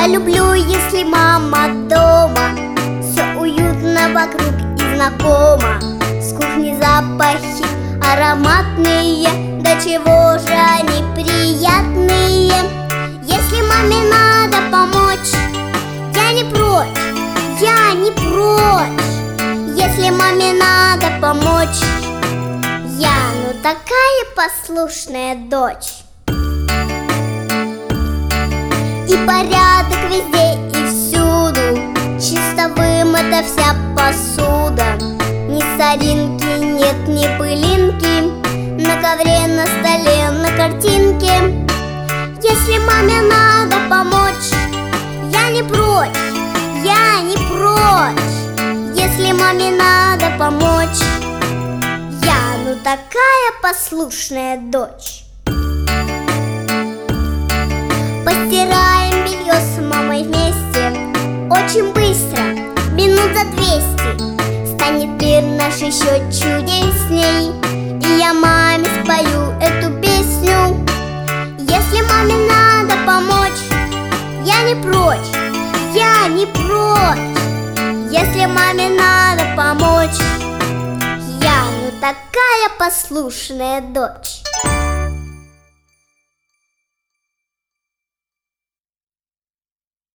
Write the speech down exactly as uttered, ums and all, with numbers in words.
Я люблю, если мама дома, все уютно вокруг и знакомо. С кухни запахи ароматные, до чего же они приятные. Если маме надо помочь, я не прочь, я не прочь. Если маме надо помочь, я, ну такая послушная дочь. И порядок везде и всюду, чисто вымыта вся посуда. Ни соринки, нет ни пылинки, на ковре, на столе, на картинке. Если маме надо помочь, я не прочь, я не прочь. Если маме надо помочь, я, ну такая послушная дочь. Постираем белье с мамой вместе, очень быстро, минут за двести. Станет мир наш еще чудесней, и я маме спою эту песню. Если маме надо помочь, я не прочь, я не прочь. Если маме надо помочь, я, ну такая послушная дочь.